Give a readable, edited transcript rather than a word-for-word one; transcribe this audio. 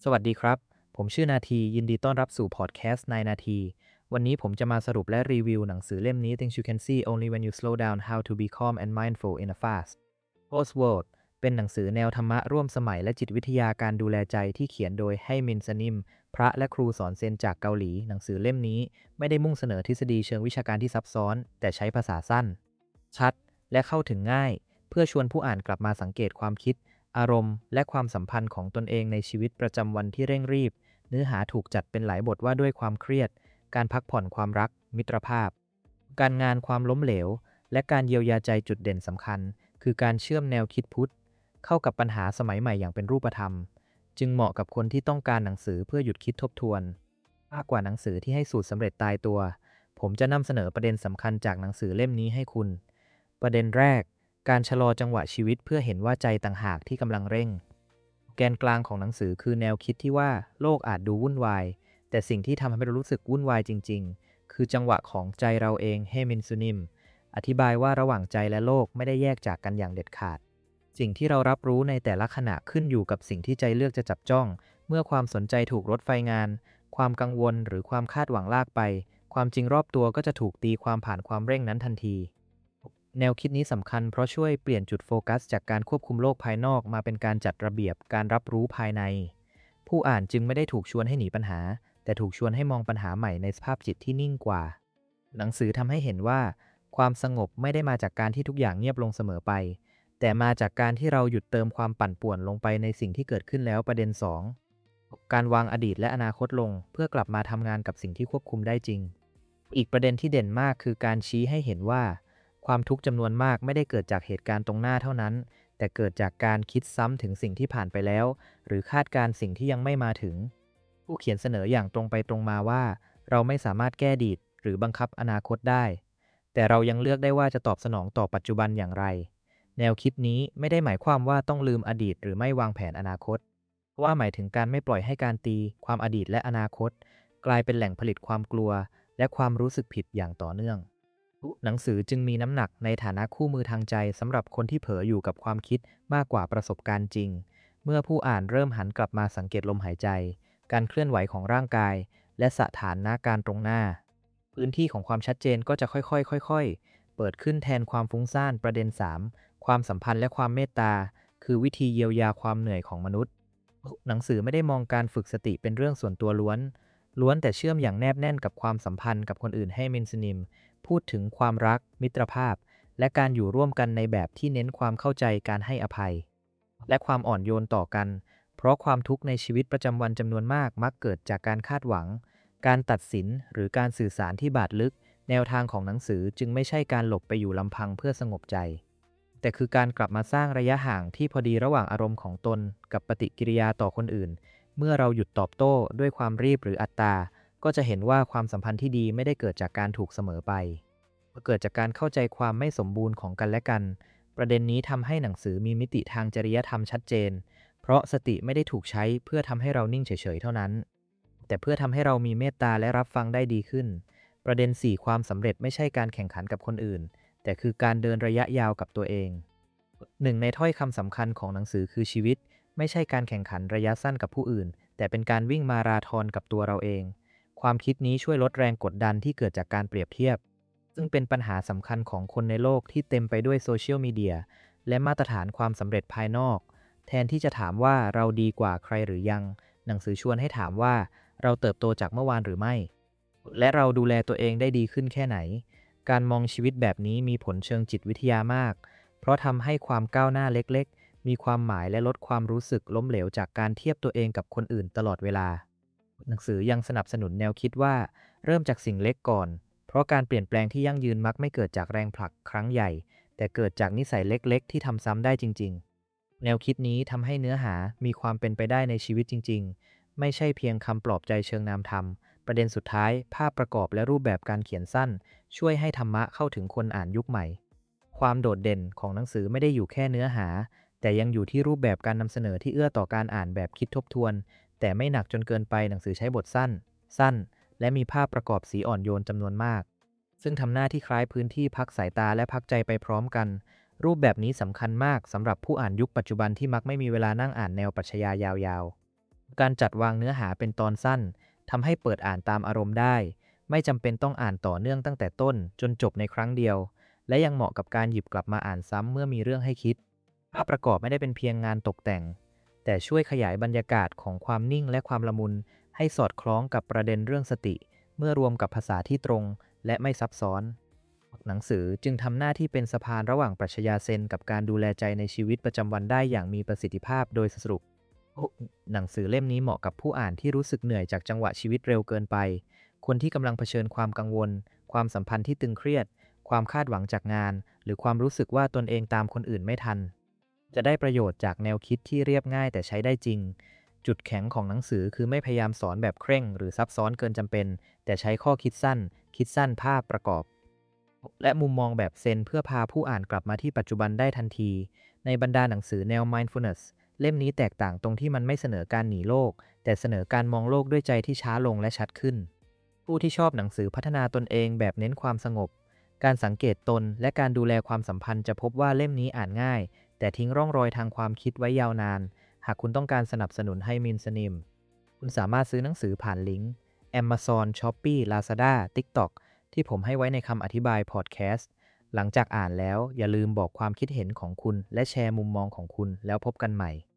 สวัสดีครับ ผมชื่อนาทียินดีต้อนรับสู่พอดแคสต์นายนาทีวันนี้ผมจะมาสรุปและรีวิวหนังสือเล่มนี้ Things You Can See Only When You Slow Down How to Be Calm and Mindful in a Fast Paced World เป็นหนังสือแนวธรรมะร่วมสมัยและจิตวิทยาการดูแลใจที่เขียนโดยไฮมินซนิมพระและครูสอนเซนจากเกาหลีหนังสือเล่มนี้ไม่ได้มุ่งเสนอทฤษฎีเชิงวิชาการที่ซับซ้อนแต่ใช้ภาษาสั้นชัดและเข้าถึงง่ายเพื่อชวนผู้อ่านกลับมาสังเกตความคิดอารมณ์และความสัมพันธ์ของตนเองในชีวิตประจำวันที่เร่งรีบ เนื้อหาถูกจัดเป็นหลายบทว่าด้วยความเครียด การพักผ่อนความรัก มิตรภาพ การงานความล้มเหลว และการเยียวยาใจจุดเด่นสำคัญ คือการเชื่อมแนวคิดพุทธเข้ากับปัญหาสมัยใหม่อย่างเป็นรูปธรรม จึงเหมาะกับคนที่ต้องการหนังสือเพื่อหยุดคิดทบทวน มากกว่าหนังสือที่ให้สูตรสำเร็จตายตัว ผมจะนำเสนอประเด็นสำคัญจากหนังสือเล่มนี้ให้คุณ ประเด็นแรก การชะลอจังหวะชีวิตเพื่อเห็นว่าใจต่างหากที่กำลังเร่ง แกนกลางของหนังสือคือแนวคิดที่ว่าโลกอาจดูวุ่นวายแต่สิ่งที่ทำให้เรารู้สึกวุ่นวายจริงๆคือจังหวะของใจเราเองเฮมินซูนิมอธิบายว่าระหว่างใจและโลกไม่ได้แยกจากกันอย่างเด็ดขาดสิ่งที่เรารับรู้ในแต่ละขณะขึ้นอยู่กับสิ่งที่ใจเลือกจะจับจ้องเมื่อความสนใจถูกรถไฟงานความกังวลหรือความคาดหวังลากไปความจริงรอบตัวก็จะถูกตีความผ่านความเร่งนั้นทันที แนวคิดนี้สำคัญเพราะช่วยเปลี่ยนจุดโฟกัสจากการควบคุมโลกภายนอกมาเป็นการจัดระเบียบการรับรู้ภายใน ผู้อ่านจึงไม่ได้ถูกชวนให้หนีปัญหา แต่ถูกชวนให้มองปัญหาใหม่ในสภาพจิตที่นิ่งกว่า หนังสือทำให้เห็นว่า ความสงบไม่ได้มาจากการที่ทุกอย่างเงียบลงเสมอไป แต่มาจากการที่เราหยุดเติมความปั่นป่วนลงไปในสิ่งที่เกิดขึ้นแล้วประเด็น2การวางอดีตและอนาคตลงเพื่อกลับมาทำงานกับสิ่งที่ควบคุมได้จริง อีกประเด็นที่เด่นมากคือการชี้ให้เห็นว่าความทุกข์จำนวนมากไม่ได้เกิดจากเหตุการณ์ตรงหน้าเท่านั้น แต่เกิดจากการคิดซ้ำถึงสิ่งที่ผ่านไปแล้ว หรือคาดการณ์สิ่งที่ยังไม่มาถึง ผู้เขียนเสนออย่างตรงไปตรงมาว่า เราไม่สามารถแก้อดีตหรือบังคับอนาคตได้ แต่เรายังเลือกได้ว่าจะตอบสนองต่อปัจจุบันอย่างไร แนวคิดนี้ไม่ได้หมายความว่าต้องลืมอดีตหรือไม่วางแผนอนาคตว่าหมายถึงการไม่ปล่อยให้การตีความอดีตและอนาคต กลายเป็นแหล่งผลิตความกลัวและความรู้สึกผิดอย่างต่อเนื่องหนังสือจึงมีน้ำหนักในฐานะคู่มือทางใจสำหรับคนที่เผลออยู่กับความคิดมากกว่าประสบการณ์จริง เมื่อผู้อ่านเริ่มหันกลับมาสังเกตลมหายใจ การเคลื่อนไหวของร่างกาย และสถานการณ์ตรงหน้า พื้นที่ของความชัดเจนก็จะค่อยๆค่อยๆเปิดขึ้นแทนความฟุ้งซ่านประเด็น3ความสัมพันธ์และความเมตตา คือวิธีเยียวยาความเหนื่อยของมนุษย์ หนังสือไม่ได้มองการฝึกสติเป็นเรื่องส่วนตัวล้วนแต่เชื่อมอย่างแนบแน่นกับความสัมพันธ์กับคนอื่นให้มินสนิมพูดถึงความรักมิตรภาพและการอยู่ร่วมกันในแบบที่เน้นความเข้าใจการให้อภัยและความอ่อนโยนต่อกันเพราะความทุกข์ในชีวิตประจำวันจำนวนมากมักเกิดจากการคาดหวังการตัดสินหรือการสื่อสารที่บาดลึกแนวทางของหนังสือจึงไม่ใช่การหลบไปอยู่ลำพังเพื่อสงบใจแต่คือการกลับมาสร้างระยะห่างที่พอดีระหว่างอารมณ์ของตนกับปฏิกิริยาต่อคนอื่นเมื่อเราหยุดตอบโต้ด้วยความรีบหรืออัตตาก็จะเห็นว่าความสัมพันธ์ที่ดีไม่ได้เกิดจากการถูกเสมอไปเกิดจากการเข้าใจความไม่สมบูรณ์ของกันและกันประเด็นนี้ทำให้หนังสือมีมิติทางจริยธรรมชัดเจนเพราะสติไม่ได้ถูกใช้เพื่อทำให้เรานิ่งเฉยๆเท่านั้นแต่เพื่อทำให้เรามีเมตตาและรับฟังได้ดีขึ้นประเด็น4ความสำเร็จไม่ใช่การแข่งขันกับคนอื่นแต่คือการเดินระยะยาวกับตัวเองหนึ่งในถ้อยคำสำคัญของหนังสือคือชีวิตไม่ใช่การแข่งขันระยะสั้นกับผู้อื่นแต่เป็นการวิ่งมาราธอนกับตัวเราเองความคิดนี้ช่วยลดแรงกดดันที่เกิดจากการเปรียบเทียบซึ่งเป็นปัญหาสำคัญของคนในโลกที่เต็มไปด้วยโซเชียลมีเดียและมาตรฐานความสำเร็จภายนอกแทนที่จะถามว่าเราดีกว่าใครหรือยังหนังสือชวนให้ถามว่าเราเติบโตจากเมื่อวานหรือไม่และเราดูแลตัวเองได้ดีขึ้นแค่ไหนการมองชีวิตแบบนี้มีผลเชิงจิตวิทยามากเพราะทำให้ความก้าวหน้าเล็กๆมีความหมายและลดความรู้สึกล้มเหลวจากการเทียบตัวเองกับคนอื่นตลอดเวลาหนังสือยังสนับสนุนแนวคิดว่าเริ่มจากสิ่งเล็กก่อนเพราะการเปลี่ยนแปลงที่ยั่งยืนมักไม่เกิดจากแรงผลักครั้งใหญ่แต่เกิดจากนิสัยเล็กๆที่ทำซ้ำได้จริงๆแนวคิดนี้ทำให้เนื้อหามีความเป็นไปได้ในชีวิตจริงๆไม่ใช่เพียงคำปลอบใจเชิงนามธรรมประเด็นสุดท้ายภาพประกอบและรูปแบบการเขียนสั้นช่วยให้ธรรมะเข้าถึงคนอ่านยุคใหม่ความโดดเด่นของหนังสือไม่ได้อยู่แค่เนื้อหาแต่ยังอยู่ที่รูปแบบการนำเสนอที่เอื้อต่อการอ่านแบบคิดทบทวนแต่ไม่หนักจนเกินไปหนังสือใช้บทสั้นและมีภาพประกอบสีอ่อนโยนจำนวนมากซึ่งทำหน้าที่คล้ายพื้นที่พักสายตาและพักใจไปพร้อมกันรูปแบบนี้สำคัญมากสำหรับผู้อ่านยุคปัจจุบันที่มักไม่มีเวลานั่งอ่านแนวปรัชญายาวการจัดวางเนื้อหาเป็นตอนสั้นทำให้เปิดอ่านตามอารมณ์ได้ไม่จำเป็นต้องอ่านต่อเนื่องตั้งแต่ต้นจนจบในครั้งเดียวและยังเหมาะกับการหยิบกลับมาอ่านซ้ำเมื่อมีเรื่องให้คิดภาพประกอบไม่ได้เป็นเพียงงานตกแต่งแต่ช่วยขยายบรรยากาศของความนิ่งและความละมุนให้สอดคล้องกับประเด็นเรื่องสติเมื่อรวมกับภาษาที่ตรงและไม่ซับซ้อนหนังสือจึงทำหน้าที่เป็นสะพานระหว่างปรัชญาเซนกับการดูแลใจในชีวิตประจำวันได้อย่างมีประสิทธิภาพโดยสรุป หนังสือเล่มนี้เหมาะกับผู้อ่านที่รู้สึกเหนื่อยจากจังหวะชีวิตเร็วเกินไป คนที่กำลังเผชิญความกังวล ความสัมพันธ์ที่ตึงเครียด ความคาดหวังจากงาน หรือความรู้สึกว่าตนเองตามคนอื่นไม่ทัน จะได้ประโยชน์จากแนวคิดที่เรียบง่ายแต่ใช้ได้จริง จุดแข็งของหนังสือคือไม่พยายามสอนแบบเคร่งหรือซับซ้อนเกินจำเป็น แต่ใช้ข้อคิดสั้นภาพประกอบ และมุมมองแบบเซนเพื่อพาผู้อ่านกลับมาที่ปัจจุบันได้ทันที ในบรรดาหนังสือแนว mindfulness เล่มนี้แตกต่างตรงที่มันไม่เสนอการหนีโลก แต่เสนอการมองโลกด้วยใจที่ช้าลงและชัดขึ้น ผู้ที่ชอบหนังสือพัฒนาตนเองแบบเน้นความสงบ การสังเกตตนและการดูแลความสัมพันธ์จะพบว่าเล่มนี้อ่านง่าย แต่ทิ้งร่องรอยทางความคิดไว้ยาวนาน หากคุณต้องการสนับสนุนให้มินสนิม คุณสามารถซื้อหนังสือผ่านลิงก์ Amazon, Shopee, Lazada, TikTok ที่ผมให้ไว้ในคำอธิบายพอดแคสต์ หลังจากอ่านแล้วอย่าลืมบอกความคิดเห็นของคุณและแชร์มุมมองของคุณแล้วพบกันใหม่